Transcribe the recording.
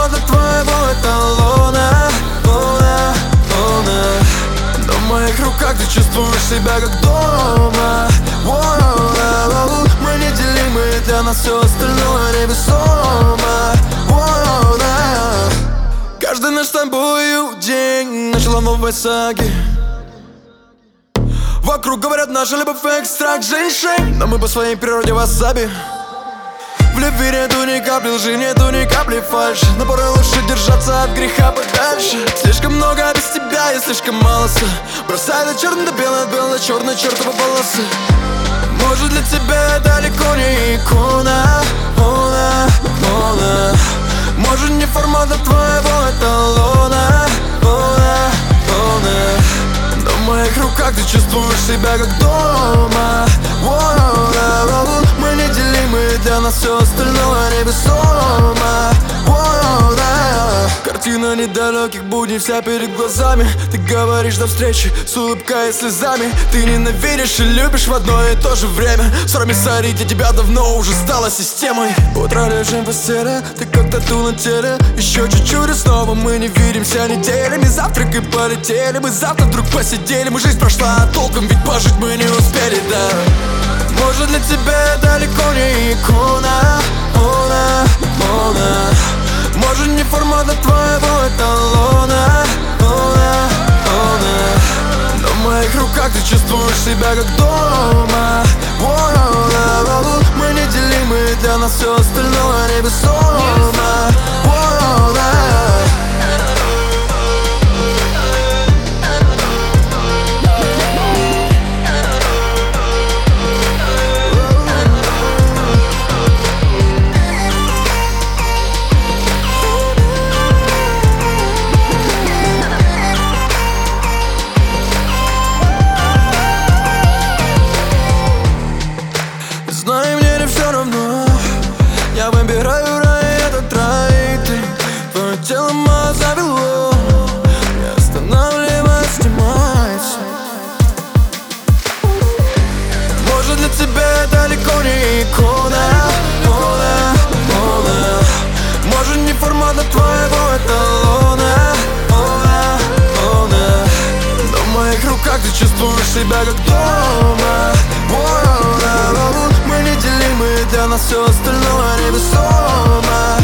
формата твоего эталона, луна, луна. Но в моих руках ты чувствуешь себя как дома. Мы неделимы, для нас все остальное невесомо. Каждый наш с тобою день начала новой саги. Вокруг говорят, наша любовь экстракт женьшень, но мы по своей природе васаби. В любви нету ни капли лжи, нету ни капли фальши, но порой лучше держаться от греха подальше. Слишком много без тебя и слишком мало ся. Бросай до черно до белого, от белого до черной чертовы полосы. Может, для тебя я далеко не икона, луна, луна. Может, не формата твоего эталона, луна, луна. Но в моих руках ты чувствуешь себя как дома. Мы неделимы, для нас все остальное невесомо. Картина недалеких будней вся перед глазами. Ты говоришь до встречи с улыбкой и слезами. Ты ненавидишь и любишь в одно и то же время. Срами сорить, я тебя давно уже стала системой. Утро лежим в постели, ты как тату на теле. Еще чуть-чуть и снова мы не видимся неделями. Завтрак и полетели, мы завтра вдруг посидели. Мы жизнь прошла, а толком ведь пожить мы не успели, да. Может, для тебя я далеко не икона, луна, луна. Может, не формата твоего эталона, луна, луна. Но в моих руках ты чувствуешь себя как дома. Мы неделимы, для нас все остальное невесомо. Знай, мне не все равно, я выбираю рай, этот рай. Ты, твое тело мое завело, не останавливаясь, снимайся. Может, для тебя я далеко не икона, луна, луна. Может, не формата твоего эталона, луна, луна. Но в моих руках ты чувствуешь себя как дома. Мы неделимы, для нас все остальное невесомо.